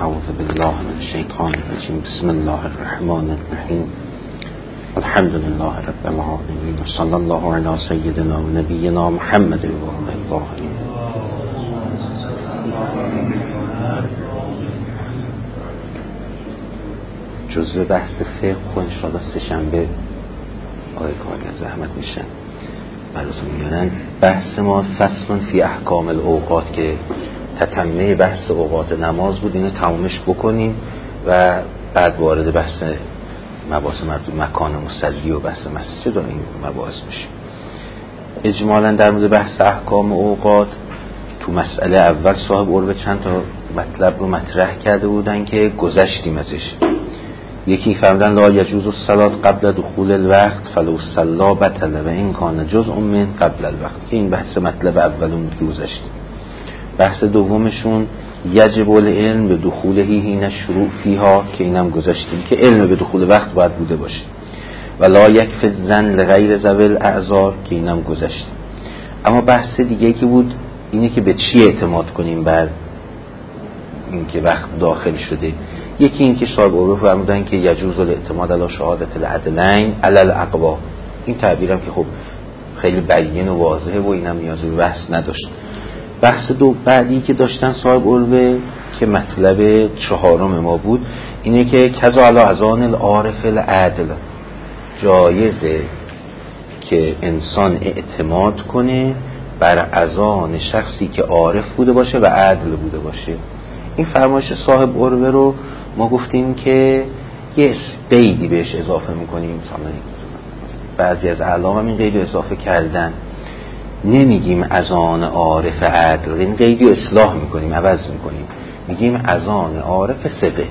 اعوذ بالله من الشیطان الرجیم. بسم الله الرحمن الرحیم. الحمد لله رب العالمین و صلی الله علی سیدنا و نبینا محمد و آله الطاهرین. جزء بحث فقه و انشاءالله سه شنبه آقای کارگر زحمت میشن براتون میارن. بحث ما فصل فی احکام الاوقات که تتمه بحث اوقات نماز بود، اینو تمامش بکنیم و بعد وارد بحث مباحث مربوط مکان مصلی و بحث مسجد و این مباحث بشیم. اجمالا در مورد بحث احکام اوقات تو مسئله اول صاحب عربه چند تا مطلب رو مطرح کرده بودن که گذشتیم ازش. یکی فرمودن لا یجوز الصلاة قبل دخول الوقت فلو صلا بطل و این کان جزء من قبل الوقت، که این بحث مطلب اولون بود که گذشتیم. بحث دومشون یجب العلم به دخوله حین شروع فیها، که اینم گذاشتیم که علم به دخول وقت باید بوده باشه. و لا یکفی الظن لغیر ذوی الاعذار، که اینم گذاشتیم. اما بحث دیگه که بود اینه که به چی اعتماد کنیم بر اینکه وقت داخل شده. یکی اینکه صاحب عروف فرمودن که یجوز الاعتماد علی شهادت العدلین علی الاقوا. این تعبیرم که خب خیلی بیان و واضحه و اینم نیاز به بحث نداشت. بحث دو بعدی که داشتن صاحب عروه که مطلب چهارم ما بود اینه که کذا علی اذان العارف العدل، جایزه که انسان اعتماد کنه بر اذان شخصی که عارف بوده باشه و عدل بوده باشه. این فرمایش صاحب عروه رو ما گفتیم که یه قیدی بهش اضافه میکنیم. بعضی از اعلام هم این قید رو اضافه کردن، نمیگیم اذان عارف عدل، این قیدی رو اصلاح میکنیم، عوض میکنیم، میگیم اذان عارف ثقه.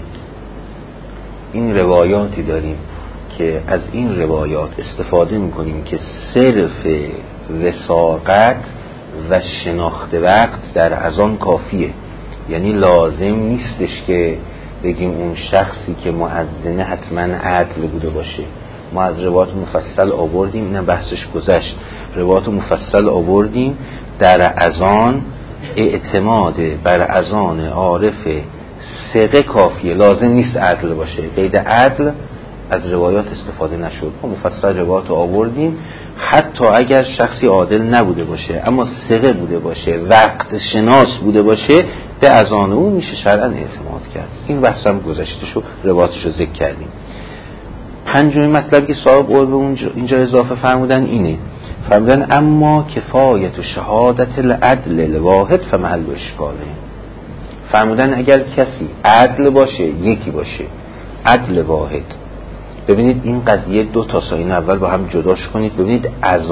این روایاتی داریم که از این روایات استفاده میکنیم که صرف وثاقت و شناخت وقت در اذان کافیه. یعنی لازم نیستش که بگیم اون شخصی که مؤذنه حتما عدل بوده باشه. ما از روایات مفصل آوردیم، اینم بحثش گذشت، روایات مفصل آوردیم در اذان اعتماد بر اذان عارف ثقه کافیه، لازم نیست عدل باشه. قید عدل از روایات استفاده نشد. ما مفصل روایات آوردیم حتی اگر شخصی عادل نبوده باشه اما ثقه بوده باشه، وقت شناس بوده باشه، به اذان او میشه شرعاً اعتماد کرد. این بحث هم گذشته شو، روایاتش رو ذکر کردیم. پنجمین مطلب که صاحب عربه اینجا اضافه فرمودن اینه، فرمودن اما کفایت و شهادت العدل الواحد فمحل اشکاله. فرمودن اگر کسی عدل باشه، یکی باشه عدل واحد. ببینید این قضیه دو تا ساین اول با هم جداش کنید. ببینید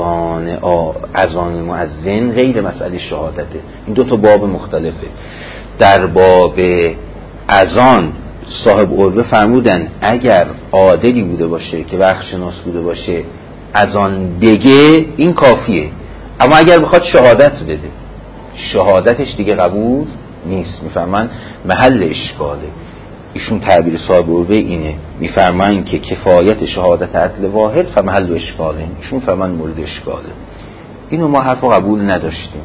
اذان مؤذن غیر مسئله شهادته، این دو تا باب مختلفه. در باب اذان صاحب عربه فرمودن اگر عادلی بوده باشه که وقت شناس بوده باشه اذان بگه این کافیه. اما اگر بخواد شهادت بده، شهادتش دیگه قبول نیست. میفهمن محل اشکاله. ایشون تعبیر صاحب عربه اینه، میفرمان که کفایت شهادت عدل واحد فمحل اشکاله. ایشون فرمان مورد اشکاله. اینو ما حرف قبول نداشتیم.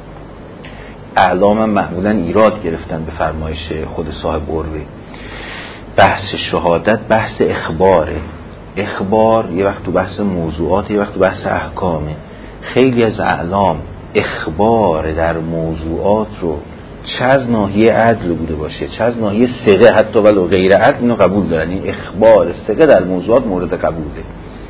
اعلام معمولا ایراد گرفتن به فرمایش خود صاحب عربه. بحث شهادت بحث اخباره. اخبار یه وقت تو بحث موضوعات، یه وقت تو بحث احکامه. خیلی از اعلام اخبار در موضوعات رو چه از ناحیه عدل بوده باشه چه از ناحیه ثقه حتی ولو غیر عدل اینو قبول دارن. این اخبار ثقه در موضوعات مورد قبوله.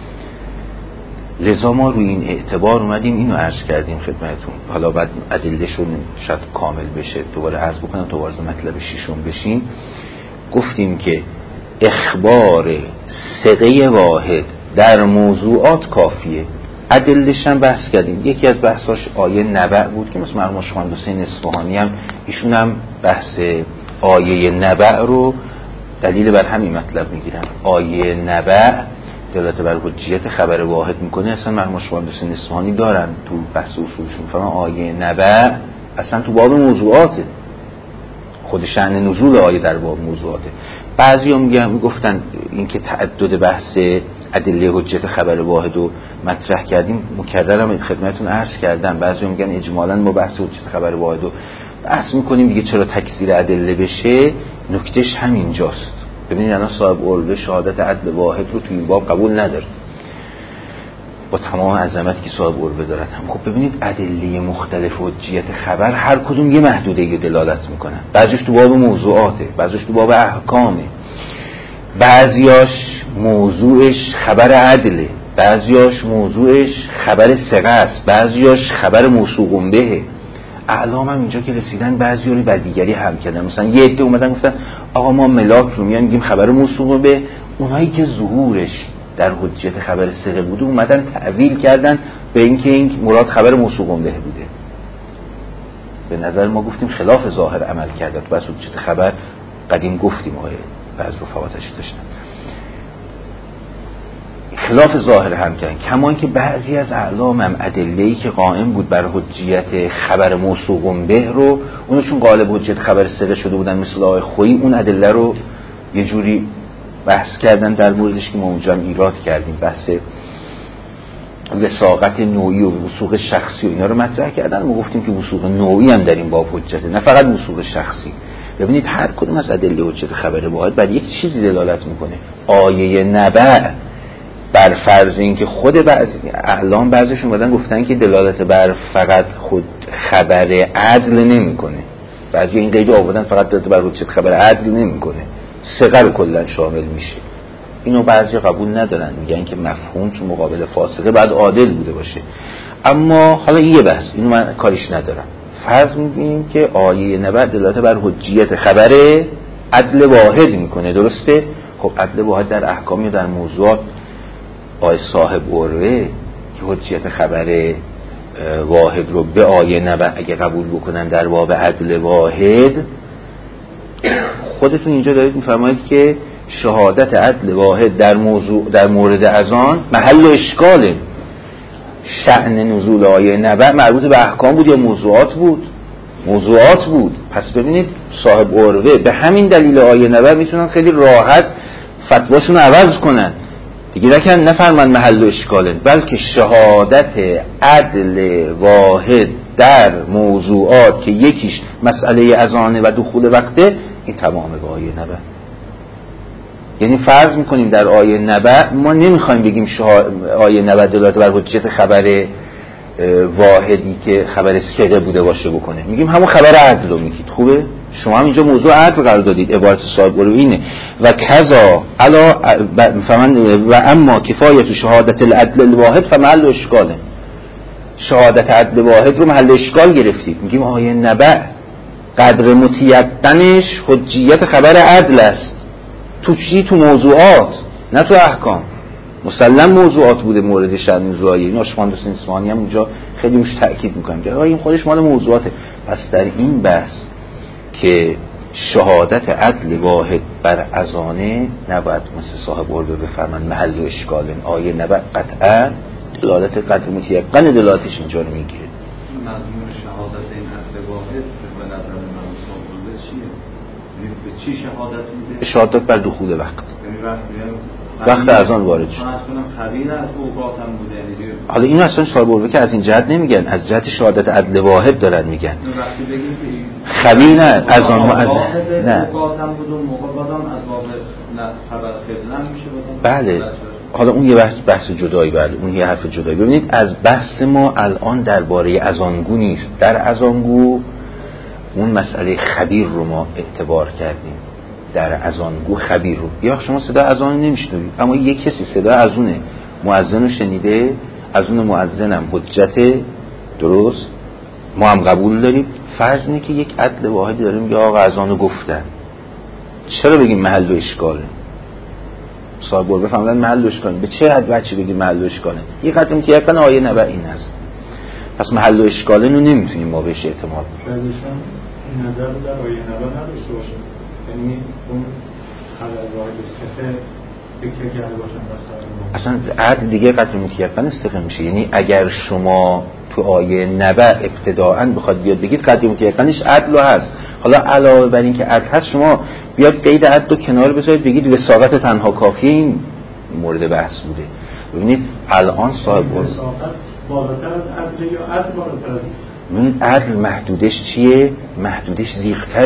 لذا ما روی این اعتبار اومدیم اینو عرض کردیم خدمتتون. حالا بعد ادله‌شون شاید کامل بشه دوباره عرض بکنم تا وارد مطلب ششم بشیم. گفتیم که اخبار ثقه واحد در موضوعات کافیه. ادله‌ش هم بحث کردیم. یکی از بحثاش آیه نبأ بود که مثل مرحوم شیخ حسین اصفهانی هم ایشون هم بحث آیه نبأ رو دلیل بر همین مطلب میگیرن. آیه نبأ دلالت بر حجیت خبر واحد میکنه. اصلا مرحوم شیخ حسین اصفهانی دارن تو بحث اصولشون فرمان آیه نبأ اصلا تو باب موضوعاته، خود شأن نزول آیه در باب موضوعاته. بعضی هم میگفتن این که تعدد بحث ادله حجت خبر واحد رو مطرح کردیم، مکررم خدمتتون عرض کردم. بعضی میگن اجمالاً ما بحث حجت خبر واحد رو بحث میکنیم دیگه، چرا تکثیر ادله بشه. نکتهش همینجاست. ببینید الان صاحب اربه شهادت عدل واحد رو توی این باب قبول نداره با تمام عظمتی که صاحب اربه دارن. خب ببینید ادله مختلف حجیت خبر هر کدوم یه محدوده‌ای دلالت میکنن. بعضیش تو باب موضوعاته، بعضیش تو باب احکامه، بعضیاش موضوعش خبر عدله، بعضیاش موضوعش خبر ثقه است، بعضیاش خبر موثوق بهه. اعلام هم اینجا که رسیدن بعضیا رو بر دیگری حمل کردن. مثلا یه عده اومدن گفتن آقا ما ملاک رو میگیم خبر موثوق به، اونایی که ظهورش در حجیت خبر ثقه بوده اومدن تعویل کردن به اینکه این مراد خبر موثوق به بوده. به نظر ما گفتیم خلاف ظاهر عمل کرده. تو بس حجیت خبر قدیم گفتیم آقای بعض رفقاتش داشتن خلاف ظاهر هم کردن. کمان که بعضی از اعلام هم ادله‌ای که قائم بود بر حجیت خبر موثوق به رو اونو چون غالب حجیت خبر ثقه شده بودن مثل آقای خویی، اون ادله رو یه جوری بحث کردن در موردش که ما اونجا هم ایراد کردیم. بحث وثاقت نوعی و وثوق شخصی و اینا رو مطرح کردن. ما گفتیم که وثوق نوعی هم در این باب حجته، نه فقط وثوق شخصی. ببینید هر کدوم از ادله حجت خبر واحد بر یک چیزی دلالت میکنه. آیه نبأ بر فرض این که خود بعضی اعلام بعضیشون اومدن گفتن که دلالت بر فقط خود خبر عدل نمیکنه. بعضی این قید آوردن فقط دلالت بر حجت خبر عدل نمیکنه، ثقه رو کلا شامل میشه. اینو بعضی قبول ندارن، میگن که مفهوم چون مقابل فاسقه بعد عادل بوده باشه. اما حالا یه بحث، اینو من کاریش ندارم. فرض میگیم که آیه نبأ دلالت بر حجیت خبر عدل واحد میکنه، درسته؟ خب عدل واحد در احکام یا در موضوعات آیه صاحب اربه که حجیت خبر واحد رو به آیه نبأ اگه قبول بکنن در باب عدل واحد، خودتون اینجا دارید میفرمایید که شهادت عدل واحد در مورد اذان محل اشکاله. شأن نزول آیه نبأ مربوط به احکام بود یا موضوعات بود؟ موضوعات بود. پس ببینید صاحب اربه به همین دلیل آیه نبأ میتونن خیلی راحت فتواشون رو عوض کنن دیگه، نفرمن محل اشکاله، بلکه شهادت عدل واحد در موضوعات که یکیش مسئله اذانه و دخول وقته، این تمامه به آیه نبأ. یعنی فرض میکنیم در آیه نبأ ما نمیخوایم بگیم آیه نبأ دلالت بر حجیت خبر واحدی که خبر ثقه بوده باشه بکنه، میگیم همون خبر عدل رو میگید. خوبه؟ شما هم اینجا موضوع عدل قرار دادید، عبارت صاحب اربه اینه و کذا علا و اما کفایت شهادت العدل الواحد فمحل اشکاله. شهادت عدل واحد رو محل اشکال گرفتید، میگیم آیه نبأ قدر متیقنش حجیت خبر عدل است. تو چی؟ تو موضوعات، نه تو احکام. مسلم موضوعات بوده مورد شأن نزول آیه. ناشخوان حسین اصفهانی هم اونجا خیلی روش تأکید میکنم که این خودش مال موضوعاته. پس در این بحث که شهادت عدل واحد بر اذانه نباید مثل صاحب اربه بفرمن محل و اشکال. آیه نبأ قطعا دلالت قدر متیقن دلالتش اینجا رو میگیره. مضمون شهادت این عدل واحد به نظر من صاحب اربه چیه؟ به چی شهادت میده؟ شهادت بر دخول وقت، وقت اذان وارد شد. خبیر از اوقات هم بوده. حالا اینو اصلا صاحب اربه که از این جهت نمیگن، از جهت شهادت عدل واحد دارن میگن. خبیر نه اذان مؤذن نه. اوقات هم بود اون موقع بازم از باب خبر قبله میشه بازم. بله. حالا اون یه بحث جدایی، بله اون یه حرف جدایی. ببینید از بحث ما الان درباره اذانگو نیست. در اذانگو اون مسئله خبیر رو ما اعتبار کردیم. در اذانگو خبیر رو، یا شما صدا اذان نمیشنوید اما یک کسی صدا اذونه مؤذن رو شنیده، اذان مؤذنم حجت، درست، ما هم قبول داریم. فرض اینه که یک عدل واحدی داریم که آقا اذان رو گفتن، چرا بگیم محل و اشکاله؟ صاحب اربه فهمیدن محل و اشکاله. به چه حد بچه بگیم محل و اشکاله؟ یه خاطر که یکن آیه نبأ این هست. پس محل و اشکاله رو نمیتونیم ما بهش اعتماد کنیم. این نظر رو در آیه نبأ نداشته باشه، یعنی اون خبر واحد صفه فکر کرده باشن اصلا عدل دیگه قدر متیقن استقه میشه. یعنی اگر شما تو آیه نبأ ابتداءً بخواد بیاد بگید قدر متیقنش عدل هست، حالا علاوه بر این که عدل هست شما بیاد قید عدل رو کنار بذارید بگید وثاقت تنها کافی این مورد بحث بوده. ببینید الان صاحب وثاقت بالاتر از عدل یا عدل بالاتر از است؟ ببینید عدل محدودش چیه؟ محدودش زیغ‌تره.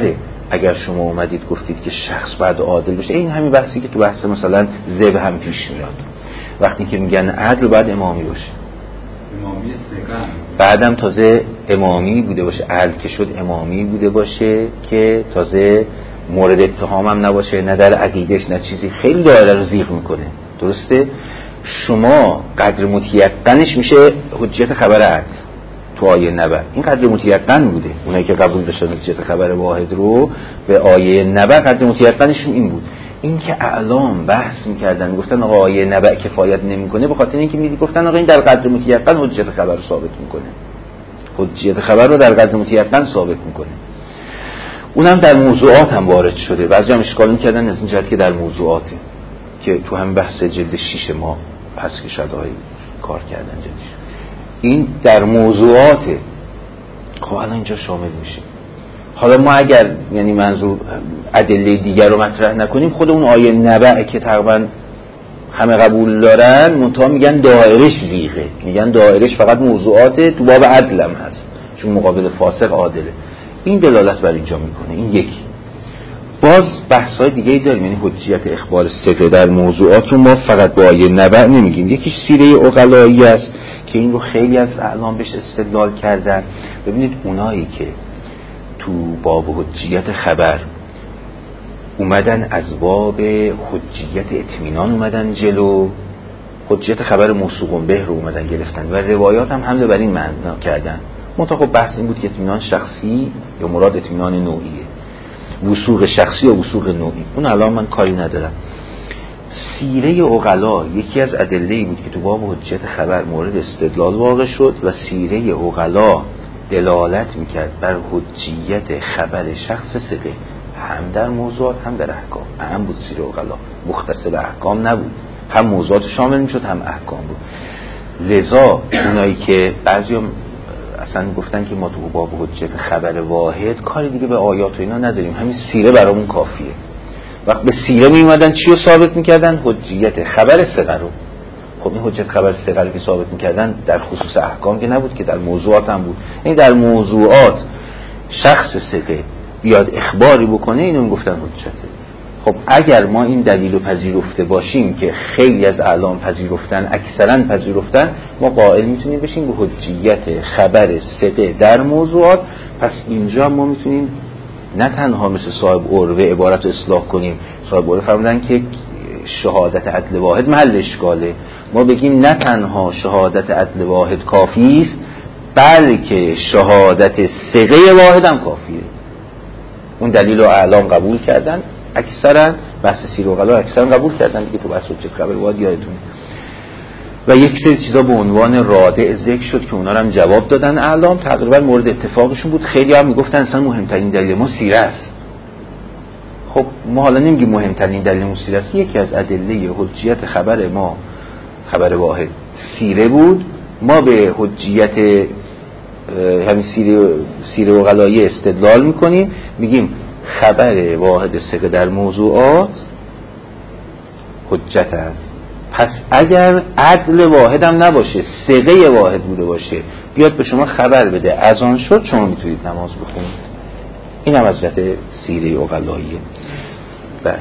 اگر شما اومدید گفتید که شخص باید عادل باشه، این همین بحثی که تو بحث مثلا ذبح هم پیش میاد، وقتی که میگن عدل باید امامی باشه، امامی ثقه، بعدم تازه امامی بوده باشه، عدل که شد امامی بوده باشه که تازه مورد اتهام هم نباشه، نه در عقیدش نه چیزی، خیلی دایره رو زیغ میکنه. درسته؟ شما قدر متیقنش میشه حجیت خبر عدل تو آیه نبأ، این قدر متیقن بوده. اونایی که قبول داشتن حجیت خبر واحد رو به آیه نبأ قدر متیقنشون این بود. این که اعلام بحث میکردن گفتن آقا آیه نبأ کفایت نمیکنه، به خاطر اینکه گفتن آقا این در قدر متیقن حجیت خبر رو ثابت میکنه، حجیت خبر رو در قدر متیقن ثابت میکنه. اونم در موضوعات هم وارد شده. بعضی هم اشکال میکردن از این جهت که در موضوعاته که تو هم بحث جلد 6 ما هست که شاید کار کردن جلدش، این در موضوعاته. خب الان اینجا شامل میشه. حالا ما اگر یعنی منظور ادله دیگر رو مطرح نکنیم، خود اون آیه نبأ که تقریبا همه قبول دارن منتها میگن دایرش زیغه، میگن دایرش فقط موضوعاته، تو باب عدل هم هست چون مقابل فاسق عادله. این دلالت بر اینجا میکنه. این یکی. باز بحث‌های دیگه‌ای داریم، یعنی حجیت اخبار ثقه در موضوعات رو ما فقط با آیه نبأ نمیگیم. یکی سیره عقلایی است که این رو خیلی از اعلام بهش استدلال کردن. ببینید اونایی که تو باب حجیت خبر اومدن از باب حجیت اطمینان اومدن جلو، حجیت خبر موثوق به رو اومدن گرفتن و روایات هم حمله بر این معنا کردن. منتها خب بحث این بود که اطمینان شخصی یا مراد اطمینان نوعیه، وثوق شخصی یا وثوق نوعی. اون الان من کاری ندارم. سیره عقلا یکی از ادله‌ای بود که تو باب حجیت خبر مورد استدلال واقع شد و سیره عقلا دلالت میکرد بر حجیت خبر شخص ثقه، هم در موضوعات هم در احکام. هم بود سیره عقلا، مختص به احکام نبود، هم موضوعات شامل میشد هم احکام بود. لذا اونایی که بعضیام اصلا گفتن که ما تو باب حجیت خبر واحد کاری دیگه به آیات و اینا نداریم، همین سیره برامون کافیه. وقت به سیره می اومدن چی رو ثابت میکردن؟ حجیت خبر ثقه رو. خب این حجیت خبر ثقه رو که ثابت میکردن در خصوص احکام که نبود که در موضوعات هم بود. یعنی در موضوعات شخص ثقه بیاد اخباری بکنه، اینو میگفتن حجته. خب اگر ما این دلیل رو پذیرفته باشیم که خیلی از اعلام پذیرفتن، اکثرا پذیرفتن، ما قائل میتونیم بشیم به حجیت خبر ثقه در موضوعات. پس اینجا ما میتونیم نه تنها مثل صاحب عروه عبارت رو اصلاح کنیم. صاحب عروه فرمودن که شهادت عدل واحد محل اشکاله، ما بگیم نه تنها شهادت عدل واحد کافی است بلکه شهادت ثقه واحد هم کافیه. اون دلیل رو اعلام قبول کردن، اکثرا بحث سیر و غلا اکثرا قبول کردن دیگه تو بحث حجیت خبر واحد یادتونه. و یک سری چیزا به عنوان رادع ذکر شد که اونا رو هم جواب دادن اعلام، تقریبا مورد اتفاقشون بود. خیلی هم میگفتن اصلا مهمترین دلیل ما سیره است. خب ما حالا نمیگیم مهمترین دلیل ما سیره است، یکی از ادله حجیت خبر ما خبر واحد سیره بود. ما به حجیت همین سیره و غلایه استدلال میکنیم، میگیم خبر واحد ثقه در موضوعات حجت است. پس اگر عدل واحد هم نباشه، ثقه واحد بوده باشه، بیاد به شما خبر بده اذان شد، شما میتونید نماز بخونید. این هم از جهت سیره عقلاییه. بله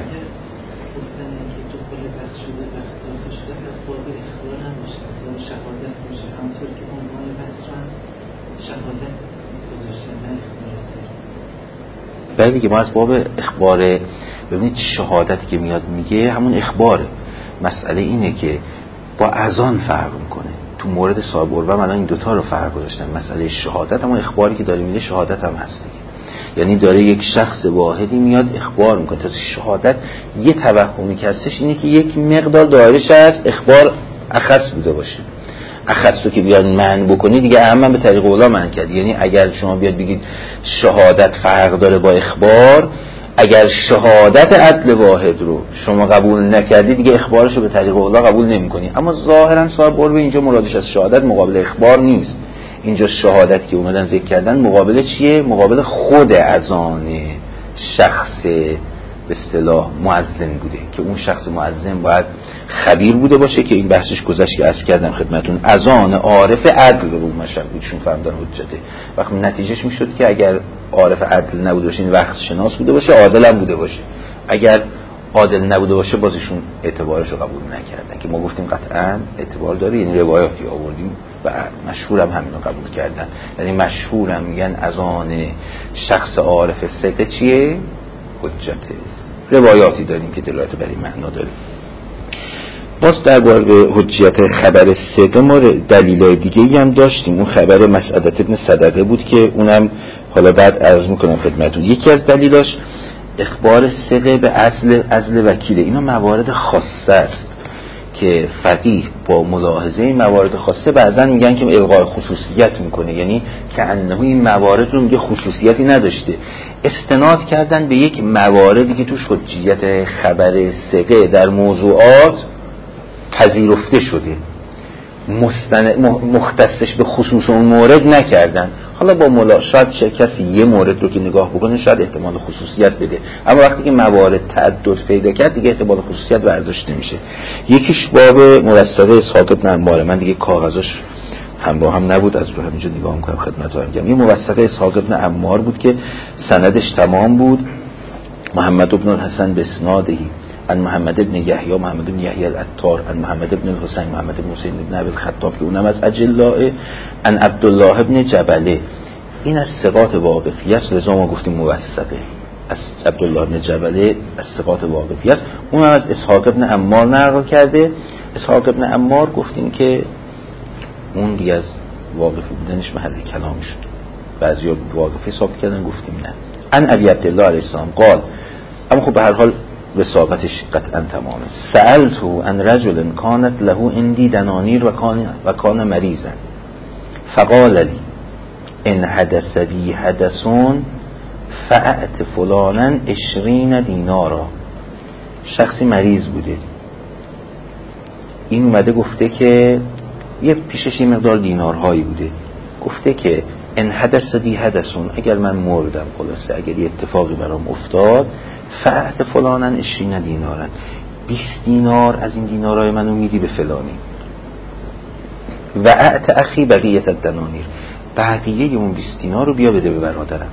بله دیگه ما از باب اخبار. ببینید شهادتی که میاد میگه همون اخباره. مسئله اینه که با اذان فرق میکنه. تو مورد صاحب عروه الان این دوتا رو فرق گذاشتن. مسئله شهادت هم اخباری که داره میده شهادت هم هست دیگه. یعنی داره یک شخص واحدی میاد اخبار میکنه. تا شهادت یه توهمی که هستش اینه که یک مقدار دایرش هست اخبار اخص بوده باشه. اخصو که بیاد منع بکنی دیگه اهم به طریق اولا منع کرد. یعنی اگر شما بیاد بگید شهادت فرق داره با اخبار، اگر شهادت عدل واحد رو شما قبول نکردی دیگه اخبارش رو به طریق اولا قبول نمی‌کنی. اما ظاهرا صاحب قربه اینجا مرادش از شهادت مقابل اخبار نیست. اینجا شهادت که اومدن ذکر کردن مقابل چیه؟ مقابل خود اذان شخص به اصطلاح مؤذن بوده که اون شخص مؤذن باید خبیر بوده باشه که این بحثش گذشت که عرض کردم خدمتون اذان عارف عدل رو مشهد بود چون فهمیدن حجته. وقتی نتیجهش میشد که اگر عارف عدل نبوده باشه این وقت شناس بوده باشه عادل هم بوده باشه، اگر عادل نبوده باشه بازشون اعتبارش رو قبول نکردن که ما گفتیم قطعا اعتبار داره، یعنی روایاتی آوردیم و مشهورم همین رو قبول کردن. یعنی مشهورم میگن اذان شخص عارف ثقه چیه؟ حجته. روایاتی داریم که دلالت بر این معنا داره. باز درباره حجیت خبر ثقه ما دلیلای دیگه‌ای هم داشتیم. اون خبر مسعدة ابن صدقه بود که اونم حالا بعد عرض میکنم خدمتتون. یکی از دلیلاش اخبار ثقه به عزل وکیله. اینا موارد خاصه است که فقیه با ملاحظه این موارد خاصه بعضا میگن که الغای خصوصیت میکنه، یعنی که انه این موارد رو میگه خصوصیتی نداشته، استناد کردن به یک مواردی که توش حجیت خبر ثقه در موضوعات پذیرفته شده، مختصش به خصوص اون مورد نکردن. حالا با شاید کسی یه مورد رو که نگاه بکنه شاید احتمال خصوصیت بده، اما وقتی که موارد تعدد پیدا کرد دیگه احتمال خصوصیت برداشته میشه. یکیش باب موثقه اسحاق ابن عمار، من دیگه کاغذاش هم با هم نبود از رو همینجا نگاه میکنم خدمتتون میگم. یه موثقه اسحاق ابن عمار بود که سندش تمام بود، محمد ابن الحسن به اسنادهی عن محمد ابن یحیی محمد ابن یحیی العطار عن محمد ابن الحسین محمد ابن حسین ابن ابی الخطاب که اونم از اجلاء عن عبدالله ابن جبله. این از ثقات واقفی است، لذا ما گفتیم موثقه. از عبدالله ابن جبله از ثقات واقفی است. اونم از اسحاق ابن عمار نقل کرده. اسحاق ابن عمار گفتیم که اون دیگه از واقفی بودنش محل کلام شد، بعضیا واقفی ثابت کردن گفتیم نه. عن ابی عبدالله علیه السلام قال، اما خب به هر حال وثاقتش قطعا تمامه. سألتو ان رجل كانت له عندي دنانير و كان مريضا فقال لي ان حدث بي حدث فأت فلانا 20 دینارا. شخصی مریض بوده، این اومده گفته که یه پیشش یه مقدار دینارهایی بوده، گفته که ان حدث بی حدثون، اگر من مردم خلاصه اگر یه اتفاقی برام افتاد فأت فلانن 20 دینارن، 20 دینار از این دینارهای منو میدی به فلانی. و اعت اخی بقیت الدنانیر، بقیه اون 20 دینار رو بیا بده به برادرم.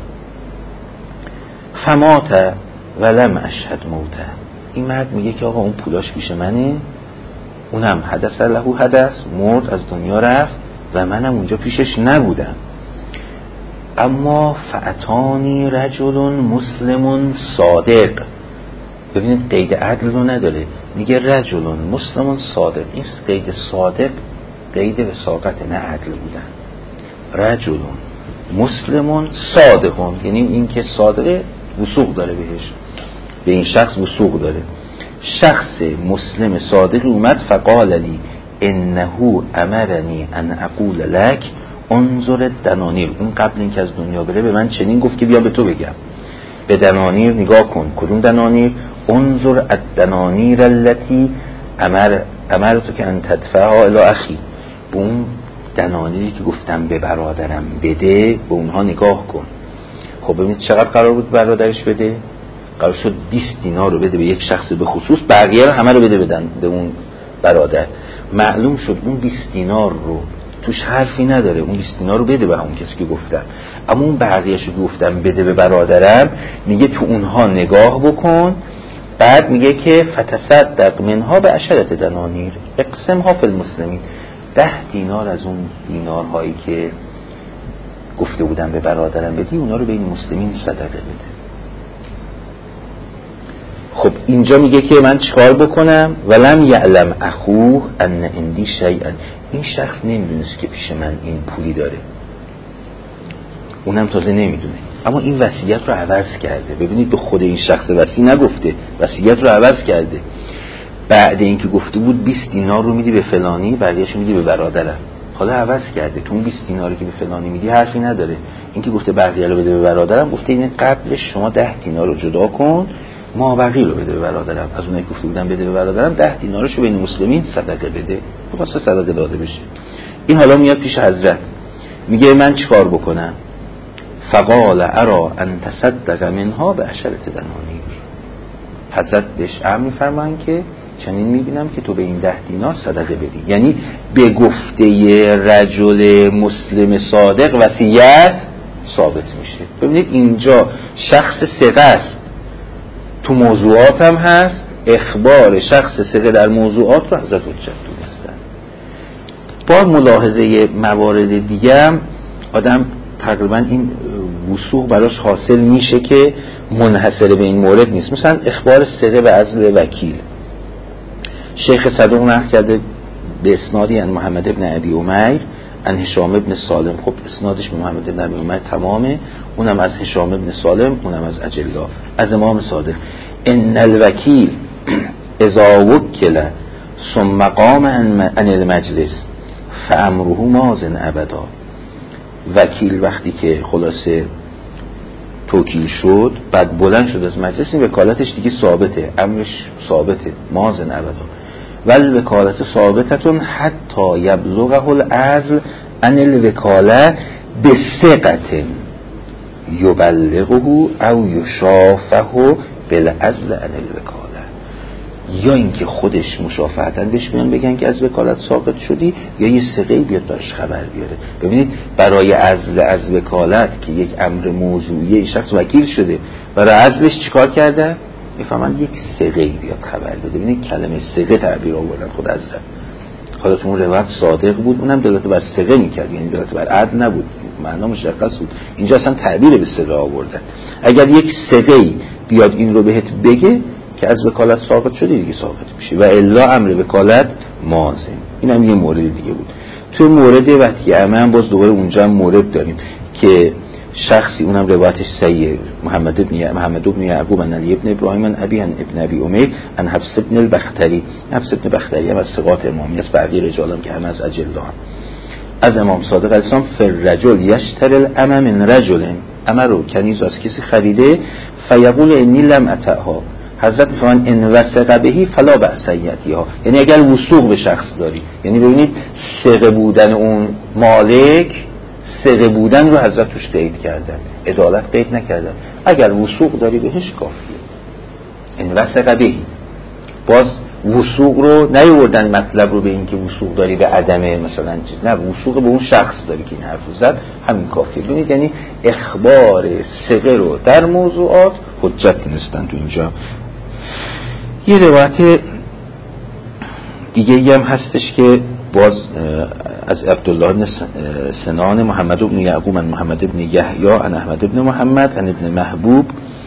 فمات ولم اشهد موته، این مرد میگه که آقا اون پولاش پیش منه، اونم حدث له حدث، مرد از دنیا رفت و منم اونجا پیشش نبودم. اما فأتانی رجل مسلم صادق، ببینید قید عدل رو نداره، میگه رجل مسلم صادق. این قید صادق قید وثاقت نه عدل بودن. رجل مسلم صادق، یعنی این که صادقه وثوق داره بهش، به این شخص وثوق داره. شخص مسلم صادق اومد فقال لی انه امرنی ان اقول لک انظر الدنانیر، اون قبل اینکه از دنیا بره به من چنین گفت که بیا به تو بگم، به دنانیر نگاه کن. کدوم دنانیر؟ انظر الدنانیر التي امرتو که ان تدفعها الی اخی، به اون دنانیری که گفتم به برادرم بده به اونها نگاه کن. خب ببینید چقدر قرار بود برادرش بده؟ قرار شد 20 دینار رو بده به یک شخص به خصوص، بقیه رو همه رو بده بدن به اون برادر. معلوم شد اون 20 دینار رو توش حرفی نداره، اون 20 دینار رو بده به اون کسی که گفتم، اما اون بقیه‌شو گفتم بده به برادرم، میگه تو اونها نگاه بکن. بعد میگه که فتصدق منها به 10 دنانیر اقسمها فی المسلمین، 10 دینار از اون دینارهایی که گفته بودم به برادرم بدی اونا رو بین مسلمین صدقه بده. خب اینجا میگه که من چیکار بکنم؟ ولم یعلم اخوه ان عندی شیئا، این شخص نمیدونست که پیش من این پولی داره، اونم تازه نمیدونه، اما این وصیت رو عوض کرده. ببینید به خود این شخص وصی نگفته، وصیت رو عوض کرده. بعد اینکه گفته بود 20 دینار رو میدی به فلانی، بقیه‌شو میدی به برادرم، حالا عوض کرده. تو اون 20 دیناری که به فلانی میدی حرفی نداره، اینکه گفته بقیه رو بده به برادرم، گفته این قبلش شما 10 دینار رو جدا کن، ما بقیه رو بده به برادرم، از اونایی که گفته بودم بده به برادرم 10 دینارشو بین مسلمین صدقه بده، می‌خواسته صدقه داده بشه. این حالا میاد پیش حضرت میگه من چیکار بکنم؟ فقال ارا ان تصدق منها به 10 دنانیر، حضرت بهش امر می‌فرمایند که چنین می‌بینم که تو به این 10 دینار صدقه بدی. یعنی به گفته رجل مسلم صادق وصیت ثابت میشه. ببینید اینجا شخص ثقه است، تو موضوعات هم هست، اخبار شخص ثقه در موضوعات رو حضرت حجت دونستن. با ملاحظه موارد دیگه هم آدم تقریبا این وثوق براش حاصل میشه که منحصر به این مورد نیست. مثلا اخبار ثقه به عزل وکیل، شیخ صدوق نقل کرده به اسنادی ان محمد ابن ابی امیر ان هشام ابن سالم. خب اسنادش به محمد ابن ابی امیر تمامه، اونم از هشام ابن سالم، اونم از اجلا، از امام صادق. ان الوکیل اذا وکل ثم قام عن المجلس فامره ماضٍ ابدا. وکیل وقتی که خلاصه توکیل شد بعد بلند شد از مجلس، این وکالتش دیگه ثابته، امرش ثابته، ماضٍ ابدا. ول وکالت ثابتتون حتی یبلغه العزل عن الوکاله بثقة یبلغه او یشافه بالعزل عن الوکاله. یا اینکه خودش مشافهتن بهش بیان بگن که از وکالت ساقط شدی، یا یه ثقه‌ای بیاد داشت خبر بیاره. ببینید برای عزل از وکالت که یک امر موضوعی، شخص وکیل شده، برای عزلش چیکار کرده؟ میفهمن یک ثقه‌ای بیاد خبر بده. ببینید کلمه ثقه تعبیر آوردن خود از خودتون اون روایت صادق بود، اونم دلالت بر ثقه میکرد، یعنی دلالت بر عدل نبود، معنا مشخص بود. اینجا اصلا تعبیر به ثقه آوردن. اگر یک ثقه‌ای بیاد این رو بهت بگه که از وکالت ساقط شدی، دیگه ساقط میشی، و الا امر وکالت ماضی. اینم یه مورد دیگه بود. تو مورد وحی هم باز دوباره اونجا هم مورد داریم که شخصی، اونم روایتش صحیح، محمد ابن یعقوب عن علی ابن ابراهیم عن ابی عن ابن ابی امیر عن حفص ابن البختری. حفص ابن بختری هم از ثقات امامی است، بقیه رجالم که هم از اجلا هم. از امام صادق علیه السلام فالرجل یشتری الامم من رجل، امر رو کنیز از کسی خریده، فیقول انی لم اتعها. حضرت میفرمایند ان وثق بهی فلا بأس یأتیها. یعنی اگر وثوق به شخص داری، یعنی ببینید ثقه بودن اون مالک، ثقه بودن رو حضرت توش قید کردن، عدالت قید نکردن. اگر وثوق داری بهش کافیه. ان وثق بهی، باز وثوق رو نیوردن مطلب رو به این که وثوق داری به عدمه مثلا، نه، وثوق به اون شخص داری که این حرف زد، همین کافیه. ببینید یعنی اخبار ثقه رو در موضوعات حجت دونستن. تو اینجا یه روایت دیگه هم هستش که باز از عبدالله بن سنان محمد بن یعقوب عن محمد بن یحیی عن احمد بن محمد عن ابن محبوب،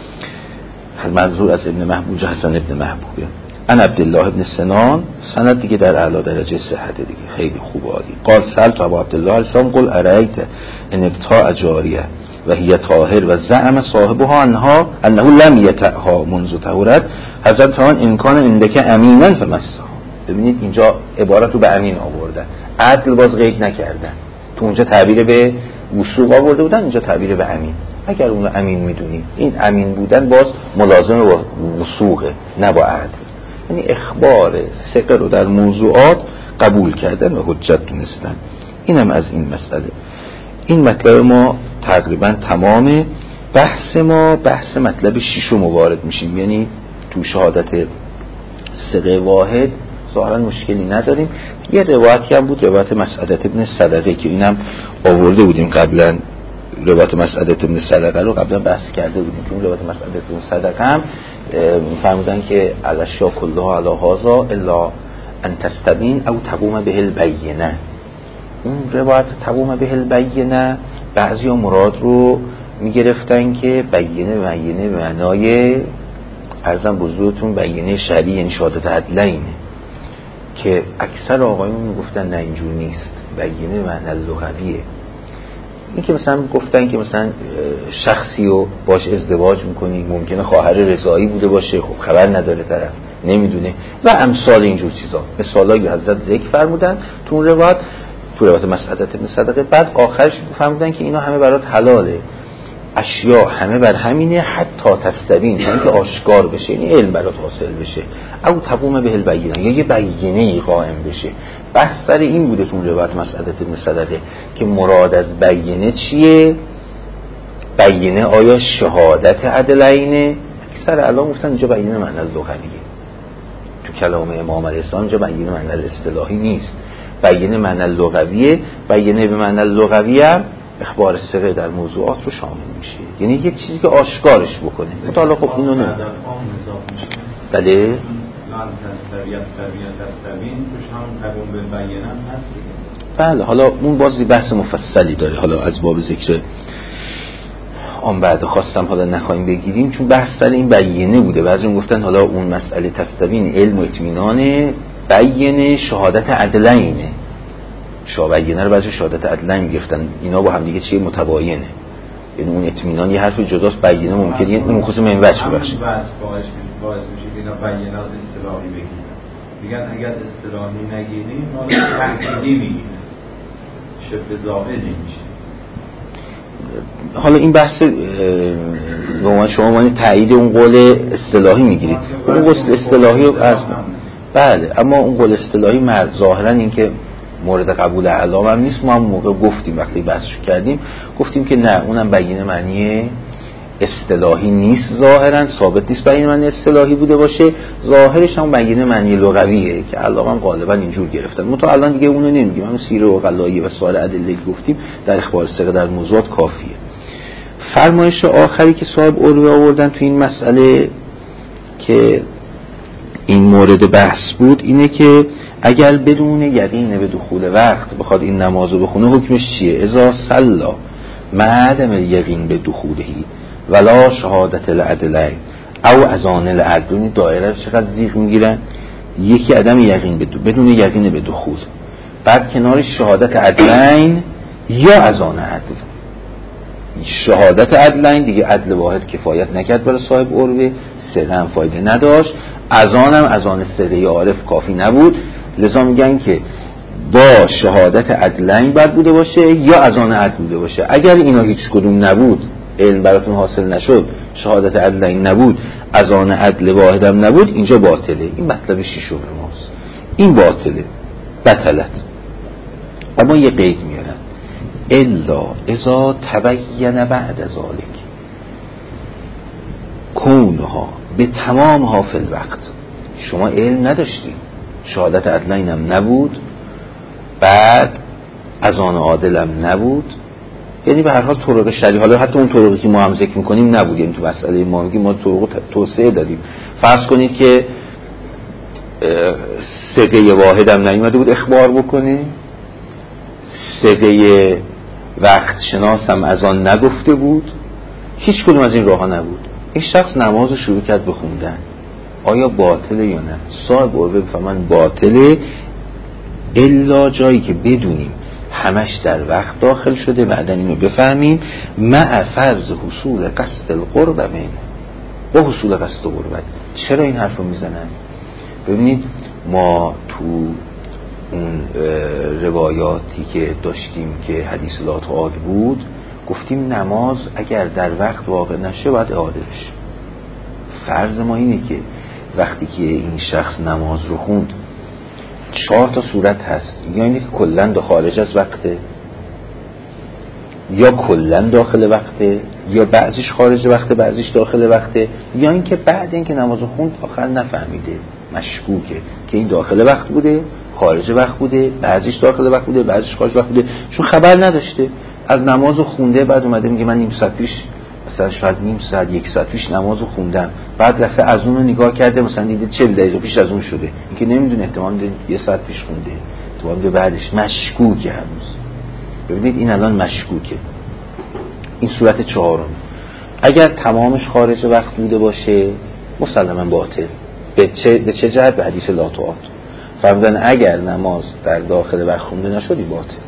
منظور از ابن محبوب حسن ابن محبوبه، عن عبدالله بن سنان، سند دیگه در اعلی درجه صحت دیگه، خیلی خوب عالی. قال سألت ابا عبدالله علیه السلام قل ارایت ان ابتاع جاریه و هی طاهر و زعم صاحبها انه لم یتعها منذ طهورت. حضرت فرمان ان کان عندک امینا فمسها. ببینید اینجا عبارت رو به امین آوردن، عدل باز قید نکردن. تو اونجا تعبیر به وثوق آورده بودن، اینجا تعبیر به امین. اگر اون رو امین میدونی، این امین بودن باز ملازم با وثوقه نه با عدل. یعنی اخبار ثقه رو در موضوعات قبول کردن و حجت دونستن. اینم از این مسئله. این مطلب ما تقریبا تمامه. بحث ما بحث مطلب 6 وارد میشیم، یعنی تو شهادت ثقه واحد ظاهرا مشکلی نداریم. یه روایتی هم بود، روایت مسعدة ابن صدقه، که اینم آورده بودیم قبلا. روایت مسعدة ابن صدقه رو قبلا بحث کرده بودیم که اون روایت مسعدة ابن صدقه هم فرمودن که الاشیا کلها علی هذا الا ان تستبین او تقوم به البینه. اون روایت تقوم به البینه بعضی مراد رو میگرفتن که بینه به معنای ارزم بزرگتون بینه شرعی، یعنی شهادت عدلینه، که اکثر آقایون میگفتن نه اینجور نیست، بینه به معنی لغویه. این که مثلا گفتن که مثلا شخصی رو باش ازدواج میکنی، ممکنه خواهر رضایی بوده باشه، خب خبر نداره طرف، نمیدونه، و امثال اینجور چیزا. مثالایی حضرت ذکر فرمودن تو اون روایت، تو روایت مسعدة ابن صدقه. بعد آخرش فرمودن که اینا همه برات حلاله، اشیا همه بر همینه، حتی تستبین، یعنی که آشکار بشه، یعنی علم برات حاصل بشه، او تقوم به البینه، یا یه بینه‌ای قائم بشه. بحث سر این بوده تو روایت مسعدة ابن صدقه که مراد از بینه چیه؟ بینه آیا شهادت عدلینه، اکثر علما گفتن اینجا بیان معنی لغویه. تو کلام امام علیه السلام اینجا بیان معنی اصطلاحی نیست، بیان معنی لغویه. بیان به معنی لغویه اخبار ثقه در موضوعات رو شامل میشه، یعنی یک چیزی که آشکارش بکنه. حالا خب اینو نه بله لن تستوین توش هم تقوم به بیانم هست. بله حالا اون بازی بحث مفصلی داره، حالا از باب ذکر آن بعد خواستم حالا نخواهیم بگیریم، چون بحث سر این بیانه بوده. بعضی گفتن حالا اون مسئله تستوین علم و اطمینانه، بیانه شهادت عدلینه. بیانه رو بعضی شهادت عدلین گرفتن، اینا با هم دیگه چیه متباینه، یعنی اون اطمینان یه حرف جداست، بیانه ممکنه یه اون خصوص منوچ ببخشید باعث میشه که اینا بیانات اصطلاحی بگیرن. میگن اگر اصطلاحی نگیریم حالا تحقیقی میگیرن، شبه ظاهری میشه. حالا این بحث به عنوان شما معنی تایید اون قول اصطلاحی میگیرید، اون قول اصطلاحی رو از بله، اما اون قول اصطلاحی ظاهرا این که مورد قبول علامه هم نیست. ما هم موقع گفتیم وقتی بحثش کردیم گفتیم که نه، اونم بیان معنی اصطلاحی نیست، ظاهرا ثابت نیست بیان معنی اصطلاحی بوده باشه، ظاهرش هم بیان معنی لغویه که علامه هم غالبا اینجور گرفتن. ما تا الان دیگه اونو نمیگیم، همون سیره و قلایه و سایر ادله گفتیم در اخبار ثقه در موضوعات کافیه. فرمایش آخری که صاحب علوه آوردن تو این مسئله که این مورد بحث بود اینه که اگر بدون یقین به دخول وقت بخواد این نمازو بخونه حکمش چیه؟ اذا صلا معدم الیقین به دخولهی ولا شهادت العدلین او اذان العدل. دایره چقدر زیغ میگیرن، یکی عدم یقین بدون یقین به دخول، بعد کنارش شهادت عدلین یا اذان عدل. شهادت عدلین دیگه عدل واحد کفایت نکرد برای صاحب عروه، سه هم فایده نداشت، اذان هم اذان سره عارف کافی نبود، لذا میگن که با شهادت عدلین باید بوده باشه یا اذان عدل بوده باشه. اگر اینا هیچ کدوم نبود، علم براتون حاصل نشد، شهادت عدلین نبود، اذان عدل واحد هم نبود، اینجا باطله. این مطلب شیشم ماست، این باطله، بطلت. اما یه قید میارن، الا اذا تبین بعد ذلک کونها به تمامها فی الوقت. شما علم نداشتی، شهادت عدلین هم نبود، بعد اذان عادل هم نبود، یعنی به هر حال طرق شریعه، حالا حتی اون طرقی که ما هم ذکر می‌کنیم نبود، یعنی تو مسئله ما میگیم ما طرق توسعه دادیم. فرض کنید که سقه واحد هم نیومده بود اخبار بکنه، سقه وقت شناس هم اذان نگفته بود، هیچ کدوم از این راه‌ها نبود، این شخص نماز رو شروع کرد بخوندن، آیا باطله یا نه؟ صاحب عروه بفهمن باطله الا جایی که بدونیم همش در وقت داخل شده، بعدا اینو بفهمیم مع فرض حصول قصد القرب منه با حصول قصد قربت. چرا این حرف رو میزنن؟ ببینید ما تو اون روایاتی که داشتیم که حدیث لا تعاد بود گفتیم نماز اگر در وقت واقع نشه باید اعاده بشه. فرض ما اینه که وقتی که این شخص نماز رو خوند 4 تا صورت هست، یا اینه که کلن دا خارج از وقته، یا کلن داخل وقته، یا بعضیش خارج وقته بعضیش داخل وقته، یا اینکه بعد اینکه نماز رو خوند آخر نفهمیده، مشکوکه که این داخل وقت بوده خارج وقت بوده، بعضیش داخل وقت بوده بعضیش خارج وقت بوده، چون خبر نداشته از نماز رو خونده، بعد اومده میگه من نیم ساعت پیش مثلا شاید نیم ساعت 1 ساعت پیش نماز رو خوندم، بعد رفته از اون رو نگاه کرده مثلا دیده 40 دقیقه پیش از اون شده، این که نمیدونه احتمال 1 ساعت پیش خونده، احتمال به بعدش مشکوکه هنوز. ببینید این الان مشکوکه. این صورت 4. اگر تمامش خارج وقت بوده باشه مسلما باطل. به چه جهت؟ به حدیث لا تعاد فرمودن اگر نماز در داخل وقت خونده نشدی باطل.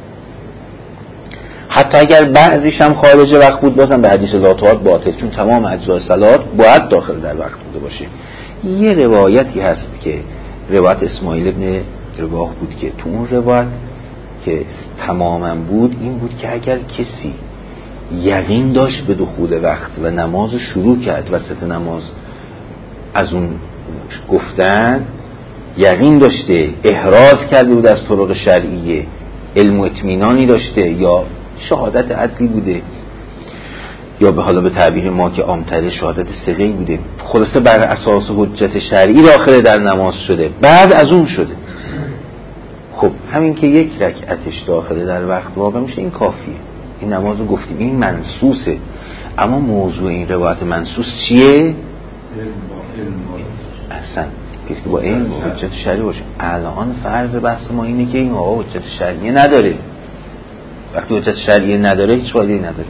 حتی اگر بعضیش هم خارج وقت بود بازم به حدیث لا تعاد باطل، چون تمام اجزای صلات باید داخل در وقت بوده باشه. یه روایتی هست که روایت اسماعیل ابن رباح بود که تو اون روایت که تماما بود این بود که اگر کسی یقین داشت به دخول وقت و نماز شروع کرد وسط نماز از اون گفتن یقین داشته، احراز کرده بود از طرق شرعیه، علم و اطمینانی داشته یا شهادت عدلی بوده، یا به حالا به تعبیر ما که عام‌تر شهادت ثقه‌ای بوده، خلاصه بر اساس حجت شرعی داخل در نماز شده، بعد از اون شده. خب همین که یک رکعتش داخل در وقت واقع میشه این کافیه، این نمازو گفتیم، این منسوسه. اما موضوع این روایت منسوس چیه؟ اصلا کسی که با علم و حجت شرعی باشه. الان فرض بحث ما اینه که این آقا حجت شرعی نداره. وقتی حجت شرعی نداره هیچ فایده‌ای نداره.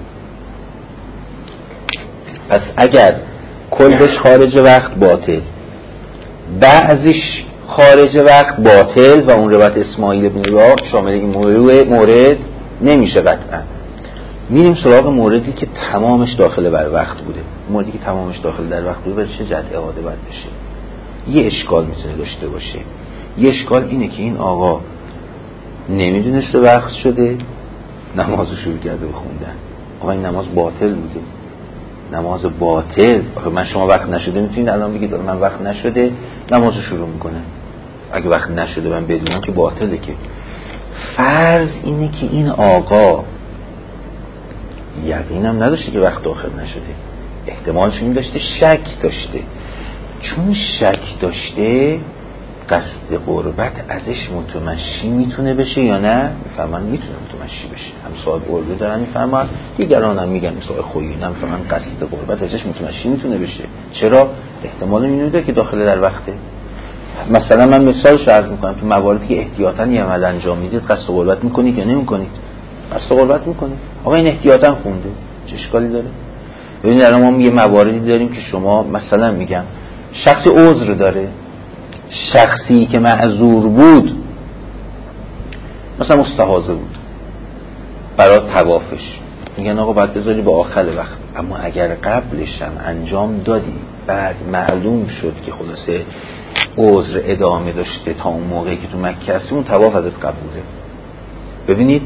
پس اگر کلش خارج وقت باطل، بعضیش خارج وقت باطل و اون روایت اسماعیل بن را شامل این مورد نمیشه قطعا. میریم سراغ موردی که تمامش داخل بر وقت بوده. موردی که تمامش داخل در وقت بوده برای چه جهت اعاده باید بشه؟ یه اشکال میتونه داشته باشه. یه اشکال اینه که این آقا نمیدونسته وقت شده، نمازو شروع کرده به خوندن. آقا این نماز باطل بوده، نماز باطل. آخه من شما وقت نشده میتونید الان بگید من وقت نشده نمازو شروع میکنم. اگه وقت نشده من بدونم که باطله. که فرض اینه که این آقا یقینم نداشته که وقت داخل نشده، احتمالش این داشته، شک داشته. چون شک داشته قصد قربت ازش متمشی میتونه بشه یا نه؟ میفهمن میتونه متمشی بشه. هم صاحب قربه دارن میفهمن، دیگران هم میگن صاحب خویی نمیفهمن قصد قربت ازش متمشی میتونه بشه. چرا؟ احتمال اینه که داخل در وقته. مثلا من مثالش عرض میکنم، تو مواردی که احتیاطاً یه عمل انجام میدید قصد قربت میکنید یا نمیکنید؟ قصد قربت میکنید. آقا این احتیاطاً خونده، چه اشکالی داره؟ ببینید الان ما یه مواردی داریم که شما مثلا میگم شخصی عذر داره، شخصی که معذور بود مثلا مستحاضه بود برای طوافش، میگن آقا باید بذاری با آخر وقت. اما اگر قبلش هم انجام دادی بعد معلوم شد که خلاصه عذر ادامه داشته تا اون موقعی که تو مکه هستی، اون طواف ازت قبوله. ببینید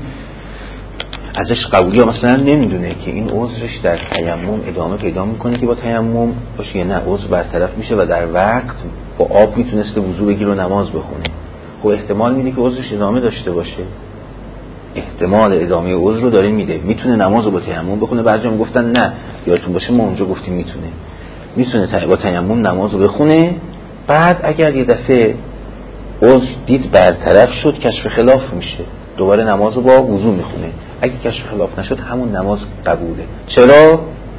ازش قبولی، یا مثلا نمیدونه که این عذرش در تیمم ادامه پیدا میکنه که با تیمم باشه یا نه عذر برطرف میشه و در وقت با آب میتونسته وضو بگیره و نماز بخونه. خب احتمال میده که عذرش ادامه داشته باشه، احتمال ادامه عذر رو داره میده، میتونه نماز رو با تیمم بخونه. بعضی‌ها گفتن نه، یادتون باشه ما اونجا گفتیم میتونه با تیمم نماز رو بخونه. بعد اگر یه دفعه عذر دید برطرف شد کشف خلاف میشه، دوباره نماز رو با وضو میخونه. اگه کشف خلاف نشد همون نماز قبوله. چرا؟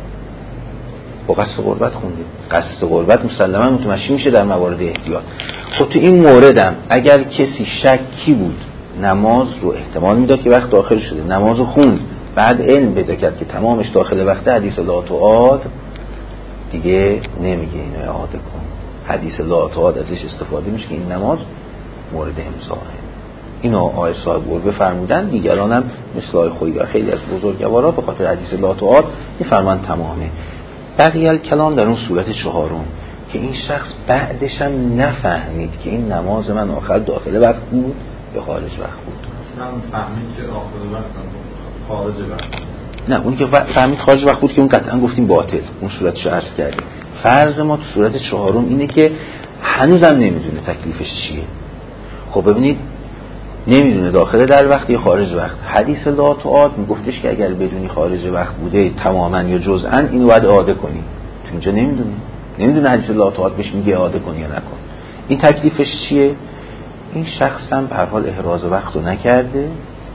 با قصد قربت خونده. قصد قربت مسلما متمشی میشه در موارد احتیاط. خب تو این موردم اگر کسی شکی بود نماز رو احتمال میداد که وقت داخل شده، نماز رو خوند، بعد علم پیدا کرد که تمامش داخل وقت، حدیث لا تعاد دیگه نمیگه اینو اعاده کن. حدیث لا تعاد ازش استفاده میشه که این نماز مورد امضاه. اینو آقای صاحب قربه فرمودن، دیگران هم مثل آقای خویی و خیلی از بزرگوارا به خاطر حدیث لا تعاد میفرمان تمامه. بقیه کلام در اون صورت چهارم که این شخص بعدش هم نفهمید که این نماز من آخر داخل وقت بود یا خارج وقت بود. اصلا فهمید که آخر وقت خارج وقت. نه اونی که فهمید خارج وقت بود که اون قطعا گفتیم باطل، اون صورتشو عرض کردیم. فرض ما تو صورت چهارم اینه که هنوزم نمیدونه تکلیفش چیه. خب ببینید نمیدونه داخل در وقت یا خارج وقت. حدیث لا تعاد میگفتش که اگر بدونی خارج وقت بوده تماما یا جزءا اینو باید اعاده کنی. تو اینجا نمیدونه حدیث لا تعاد بهش میگه اعاده کنی یا نکن. این تکلیفش چیه؟ این شخص هم به هر حال احراز وقت رو نکرده،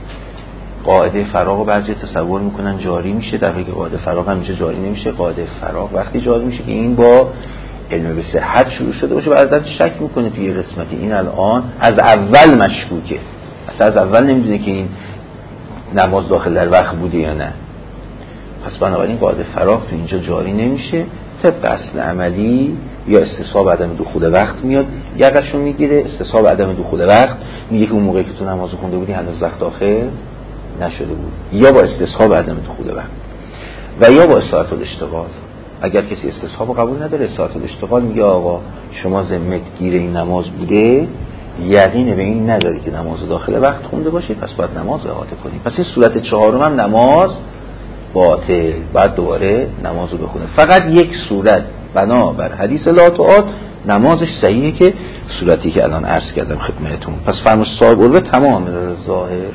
قاعده فراغ بعضی تصور میکنن جاری میشه، در حالی که قاعده فراغ همیشه جاری نمیشه. قاعده فراغ وقتی جاری میشه که این با علم به صحت شروع شده باشه، بعداً شک میکنه توی قسمتی این الان از اول مشکوکه، اصلا از اول نمیدونه که این نماز داخل در وقت بوده یا نه. پس بنابراین قاعده فراغ تو اینجا جاری نمیشه. طبق اصل عملی یا استصحاب عدم دخول وقت میاد یقشو میگیره، استصحاب عدم دخول وقت میگه که اون موقعی که تو نماز خونده بودی هنوز وقت داخل نشده بود، یا با استصحاب عدم دخول وقت و یا با اصالت الاشتغال. اگر کسی استصحاب قبول نداره، اصالت الاشتغال میگه آقا شما ذمت گیر این نماز بوده، یقین به این نداری که نماز داخل وقت خونده باشه، پس باید نماز اعاده کنی. پس این صورت چهارم هم نماز باطل، بعد دوباره نماز رو بخونه. فقط یک صورت بنابر حدیث لا تعاد نمازش صحیحه که صورتی که الان عرض کردم خدمتتون. پس فرموش صاحب قربه تمام ظاهر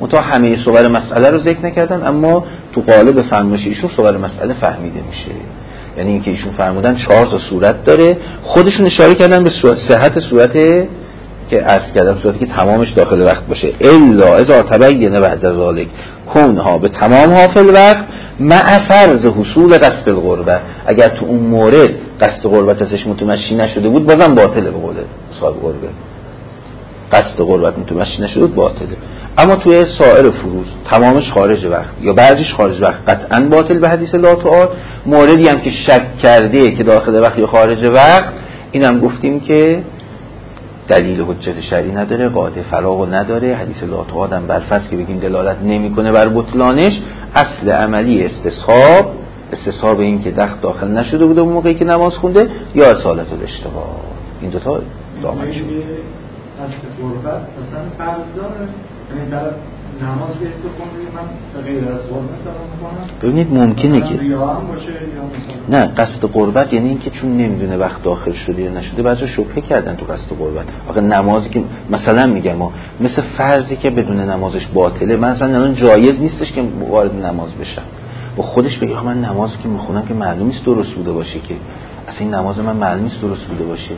منتها همه صور مسئله رو ذکر نکردن، اما تو قالب فرمایش ایشون صور مسئله فهمیده میشه. یعنی اینکه ایشون فرمودن 4 تا صورت داره، خودشون اشاره کردن به صحت صورت که عرض کردم، صورتی که تمامش داخل وقت باشه، الا اذا تبین بعد ذلک کونها به تمام ها فی الوقت مع فرض حصول قصد القربه. اگر تو اون مورد قصد قربت ازش متمشی نشده بود بازم باطله، به قول صاحب قربه قصد قربت متمشی نشده بود باطله. اما توی سایر فروض تمامش خارج وقت یا بعضیش خارج وقت قطعا باطل به حدیث لا تعاد. موردی هم که شک کرده که داخل وقت یا خارج وقت، اینم گفتیم که دلیل حجت شرعی نداره، قاعده فراغ نداره. حدیث لا تعاد هم برفرض که بگیم دلالت نمیکنه بر بطلانش، اصل عملی استصحاب این که داخل نشده بوده اون موقعی که نماز خونده، یا اصالت الاشتباه. این دوتا دامنش قصد قربت مثلا فرض داره، یعنی در نماز که استخونده من غیر از قربت دارم میکنم. ببینید ممکنه که ریا هم باشه یا نه، قصد قربت یعنی اینکه چون نمیدونه وقت داخل شده یا نشده بعضی شبهه کردن تو قصد قربت. آخه نمازی که مثلا میگم مثل فرضی که بدون نمازش باطله، مثلا الان جایز نیستش که وارد نماز بشم و خودش بگه من نمازی که میخونم که معلوم نیست درست بوده باشه، که اصلا این نماز من معلوم نیست درست بوده باشه.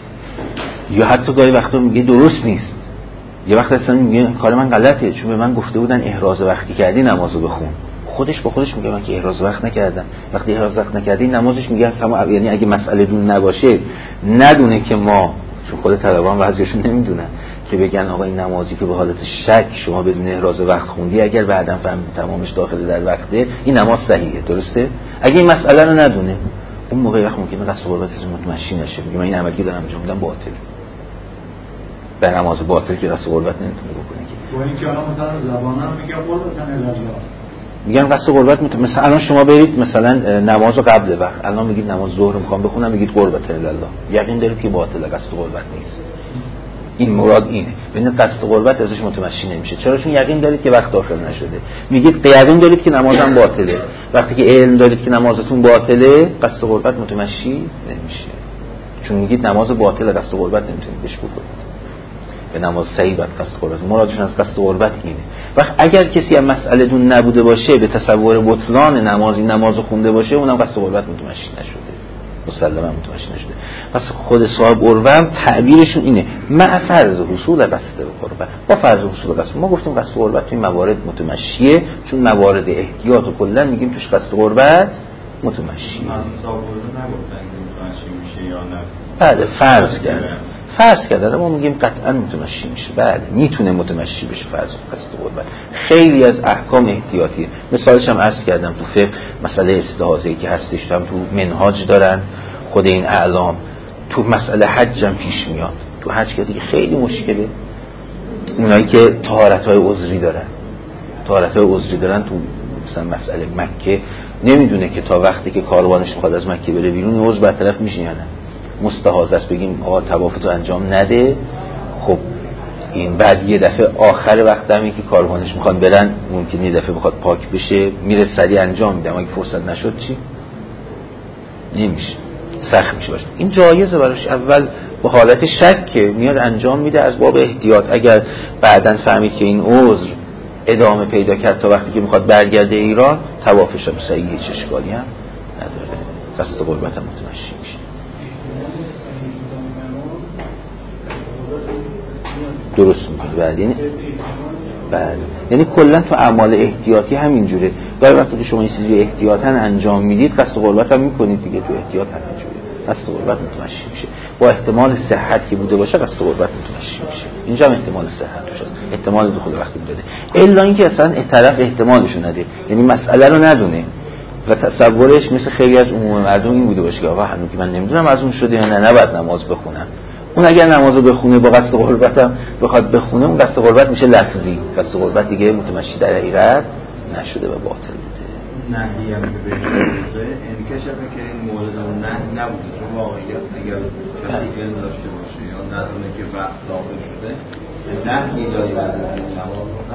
یا حتی گاهی وقتا میگه درست نیست، یه وقت اصلا میگه کار من غلطه چون به من گفته بودن احراز وقتی کردی نمازو بخون. خودش با خودش میگه من که احراز وقت نکردم. وقتی احراز وقت نکردی نمازش میگه اصلا، یعنی اگه مسئله دون نباشه ندونه که ما، چون خود طلبان بعضیشون نمیدونن که بگن آقا این نمازی که به حالت شک شما بدون احراز وقت خوندی اگر بعداً فهمیدی تمامش داخل در وقته این نماز صحیحه، درسته؟ اگه این مسئله رو ندونه اون موقع وقت ممکنه قصد قربت متمشی نشه، میگه من این عملی دارم انجام میدم باطل. به نماز باطل که قصد قربت نمیتونه بکنه که. با اینکه الان مثلا زبانم میگه قربت الله، میگن قصد قربت مثلا الان شما برید مثلا نماز قبل وقت، الان میگید نماز ظهر میخوام بخونم، میگید قربت الله، یقین دارید که باطله، قصد قربت نیست. این مراد اینه، ببین قصد قربت ازش متمشی نمیشه. چرا؟ چون یقین دارید که وقت داخل نشده. میگید یقین دارید که نمازم باطله. وقتی که علم دارید که نمازتون باطله قصد قربت متمشی نمیشه، چون میگید نماز باطله قصد قربت نمیتونید بهش بکنید. به نماز صحیح بعد قصد قربت، مرادشون از قصد قربت اینه. وقت اگر کسی هم مسئله دون نبوده باشه به تصور بطلان نمازی نمازو خونده باشه اونم قصد قربت متمشی نشده، مسلما متمشی نشده. پس خود صاحب قربه هم تعبیرشون اینه مع فرض حصول قصد قربت. با فرض حصول قصد ما گفتیم قصد قربت تو این موارد متمشیه، چون موارد احتیاط و کلا میگیم توش قصد قربت متمشیه. صاحب قربه نگفتن که متمشی میشه یا نه. بله فرض کردن ما میگیم قطعا متمشی میشه. بله میتونه متمشی بشه فرض قصد قربت. خیلی از احکام احتیاطیه، مثالش هم عرض کردم تو فقه مسئله استحاضه‌ای که هستش هم تو منهاج دارن خود این اعلام، تو مسئله حج هم پیش میاد. تو حج که دیگه خیلی مشکله، اونایی که طهارت‌های عذری دارن تو مثلا مسئله مکه نمیدونه که تا وقتی که کاروانش میخواد از مکه بره بیرون عذر برطرف میشه یا نه. مستحاض است بگیم آقا طوافت انجام نده، خب این بعد یه دفعه آخر وقت همی که کاروانش میخواد برن ممکنه یه دفعه بخواد پاک بشه میره سریع انجام میده، اگه فرصت نشد چی؟ نمیشه، سخت میشه باشه. این جایزه براش اول به حالت شک که میاد انجام میده از باب احتیاط. اگر بعداً فهمید که این عذر ادامه پیدا کرد تا وقتی که میخواد برگرده ایران طوافش هم صحیحه، هیچ اشکالی هم نداره، قصد قربت هم متمشی میشه. درست میگه. بله یعنی کلا تو اعمال احتیاطی همینجوره. گاهی وقتی که شما این چیزی احتیاطاً انجام میدید قصد قربت هم میکنید دیگه، تو احتیاط همینجوره قصد قربت متمشی میشه. با احتمال صحت که بوده باشه قصد قربت متمشی میشه. اینجا هم احتمال صحت توش هست، احتمال دخول وقتی بوده، الا اینکه اصلا طرف احتمالشو نده، یعنی مسئله رو ندونه و تصورش مثل خیلی از عموم مردم این بوده باشه که آقا هنوز که من نمیدونم از اون شده یا نه نباید نماز بخونم. اون اگر نمازو بخونه با قصد قربت هم بخواد بخونه اون قصد قربت میشه لفظی، قصد قربت دیگه متمشی در حقیقت نشده و باطل بوده. نهی هم که بهش بوده انکشفه که این مورد اون نهی نبوده، چون واقعیت اگر کسی علم داشته باشه یا ندونه که وقت داخل شده نهی داری باید نماز رو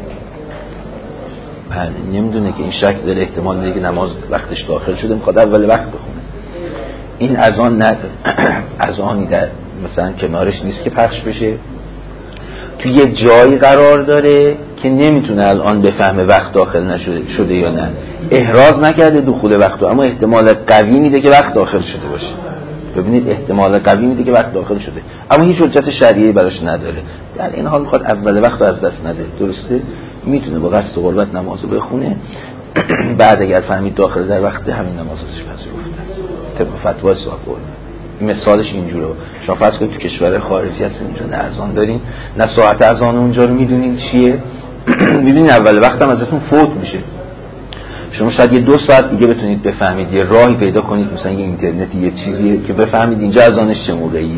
بله نمیدونه که این شک داره، احتمال میده که نماز وقتش داخل شده میخواد اول وقت بخونه. این اذان نداره، اذانی در مثلا کنارش نیست که پخش بشه، تو یه جایی قرار داره که نمیتونه الان بفهمه وقت داخل نشده یا نه، احراز نکرده دخول وقت، اما احتمال قوی میده که وقت داخل شده باشه. ببینید احتمال قوی میده که وقت داخل شده، اما هیچ حجت شرعی براش نداره. در این حال میخواد اول وقت رو از دست نده، درسته؟ میتونه با قصد و قربت نمازو بخونه، بعد اگر فهمید داخل در وقت همین نمازش پذیرفته است. طبق فتوای صاحب قربه. مثالش اینجوره. شما فرض کنید تو کشور خارجی هستین، اینجا نه اذان دارین، نه ساعت اذان اونجا رو میدونین چیه، میبینین اول وقت هم ازتون فوت میشه. شما شاید یه 2 ساعت دیگه بتونید بفهمید، یه راهی پیدا کنید، مثلا یه اینترنتی یه چیزیه که بفهمید اینجا اذانش چه موقعیه.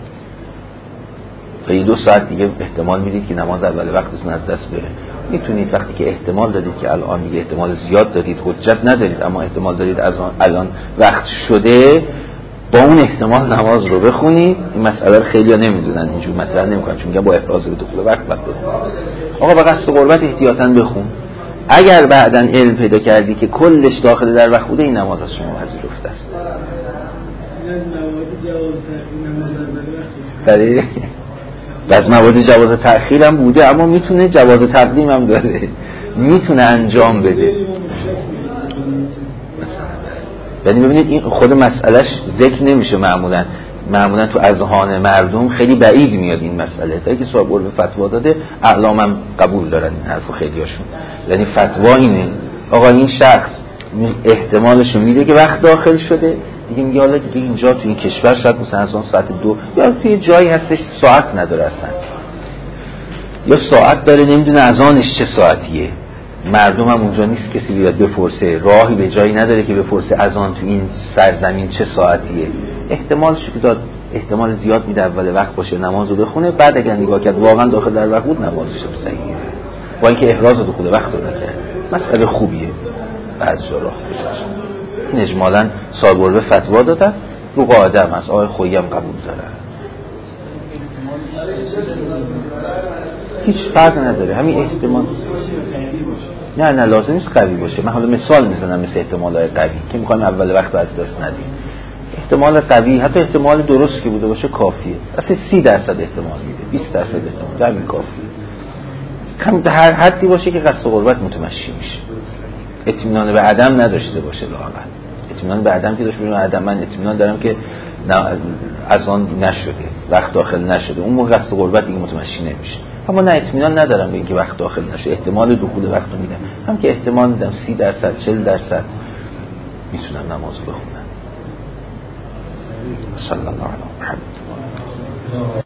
تا یه 2 ساعت دیگه احتمال میدید که نماز اول وقتتون از دست بره. میتونید وقتی که احتمال دارید که الان دیگه احتمال زیاد دارید، حجت ندارید اما احتمال دارید از الان وقت شده، با اون احتمال نماز رو بخونید. این مسئله رو خیلی‌ها نمیدونن، اینجور مطرح نمی‌کنن، چون میگن با احراز به دخول وقت بخون. آقا با قصد و قربت احتیاطاً بخون. اگر بعداً علم پیدا کردی که کلش داخل در وقت بوده، این نماز از شما پذیرفته است. بله، بعض موارد جواز تأخیر هم بوده، اما میتونه جواز تقدیم هم داره، میتونه انجام بده. یعنی ببینید این خود مسئلهش ذکر نمیشه معمولا تو اذهان مردم خیلی بعید میاد این مسئله، تا اینکه صاحب قرب فتوا داده اعلام هم قبول دارن این حرفو خیلیاشون. یعنی فتوا اینه آقا این شخص احتمالشو میده که وقت داخل شده، دیگه میگه حالا دیگه اینجا تو این کشور شاید مثلا از اون ساعت 2 یا توی جایی هستش ساعت نداره اصلا، یا ساعت داره نمیدونه اذانش چه ساعتیه، مردم هم اونجا نیست کسی بیاد بپرسه، راهی به جایی نداره که بپرسه اذان تو این سرزمین چه ساعتیه. احتمالش که داد احتمال زیاد میده اول وقت باشه نمازو بخونه، بعد اگر نگاه کرد واقعا داخل در وقت بود نمازش صحیحه، با اینکه احراز دخول وقت رو نکرد. مسئله خوبیه بعضی جا راه گذاشت. این اجمالاً صاحب قربه فتوا دادن، رو قاعده هم از آقای خویی هم قبول دارن، هیچ فرق نداره. همین احتمال نه لازم نیست قوی باشه. من حالا مثال میزنم مثل احتمالات قوی که میخوایم اول وقت از دست ندیم. احتمال قوی حتی احتمال درست که بوده باشه کافیه، اصلا 30% احتمال میده، 20% احتمال همین کافیه. کم هر حدی باشه که قصد و قربت متمشی میشه، اطمینان به عدم نداشته باشه. لااقل اطمینان به عدم که داشته باشه، عدم من اطمینان دارم که از آن نشده، وقت داخل نشده، اون موقع قصد و قربت دیگه متمشی نمیشه. اما نه اطمینان ندارم به اینکه وقت داخل نشه، احتمال دخول وقت رو میدم، هم که احتمال میدم 30% 40% میتونم نماز بخونم. صلی الله علیه و محمد.